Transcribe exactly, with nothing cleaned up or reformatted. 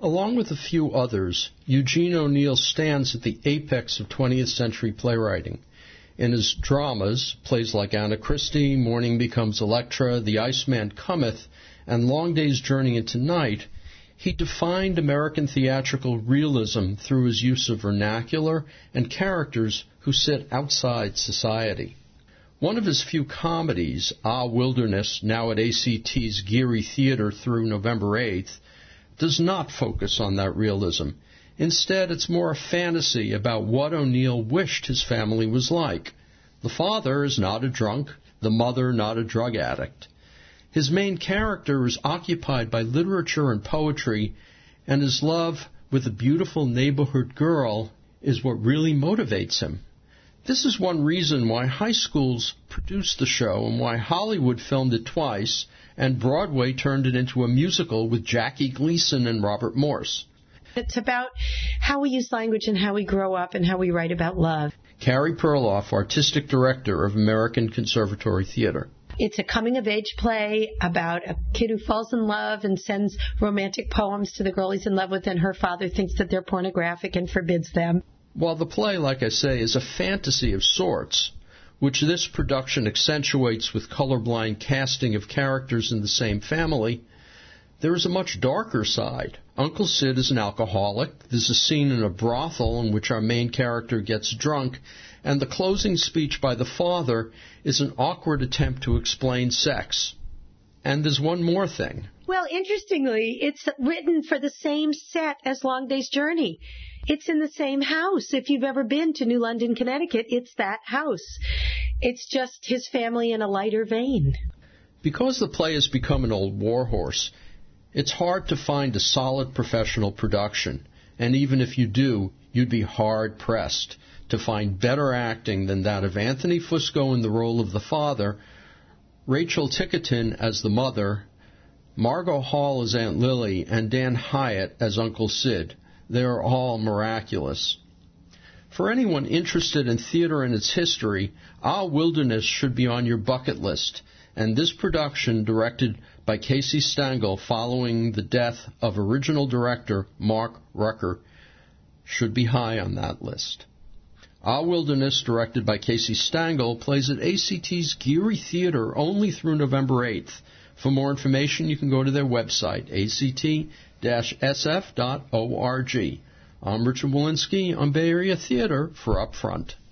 Along with a few others, Eugene O'Neill stands at the apex of twentieth century playwriting. In his dramas, plays like Anna Christie, Morning Becomes Electra, The Iceman Cometh, and Long Day's Journey into Night, he defined American theatrical realism through his use of vernacular and characters who sit outside society. One of his few comedies, Ah, Wilderness, now at A C T's Geary Theater through November eighth, does not focus on that realism. Instead, it's more a fantasy about what O'Neill wished his family was like. The father is not a drunk, the mother not a drug addict. His main character is occupied by literature and poetry, and his love with a beautiful neighborhood girl is what really motivates him. This is one reason why high schools produced the show and why Hollywood filmed it twice and Broadway turned it into a musical with Jackie Gleason and Robert Morse. It's about how we use language and how we grow up and how we write about love. Carrie Perloff, Artistic Director of American Conservatory Theater. It's a coming-of-age play about a kid who falls in love and sends romantic poems to the girl he's in love with, and her father thinks that they're pornographic and forbids them. While the play, like I say, is a fantasy of sorts, which this production accentuates with colorblind casting of characters in the same family, there is a much darker side. Uncle Sid is an alcoholic. There's a scene in a brothel in which our main character gets drunk, and the closing speech by the father is an awkward attempt to explain sex. And there's one more thing. Well, interestingly, it's written for the same set as Long Day's Journey. It's in the same house. If you've ever been to New London, Connecticut, it's that house. It's just his family in a lighter vein. Because the play has become an old warhorse, it's hard to find a solid professional production. And even if you do, you'd be hard-pressed to find better acting than that of Anthony Fusco in the role of the father, Rachel Tickerton as the mother, Margot Hall as Aunt Lily, and Dan Hyatt as Uncle Sid. They are all miraculous. For anyone interested in theater and its history, Ah, Wilderness should be on your bucket list, and this production, directed by Casey Stengel following the death of original director Mark Rucker, should be high on that list. Ah, Wilderness, directed by Casey Stengel, plays at A C T's Geary Theater only through November eighth. For more information, you can go to their website, a c t dash s f dot org. I'm Richard Walensky on Bay Area Theater for Upfront.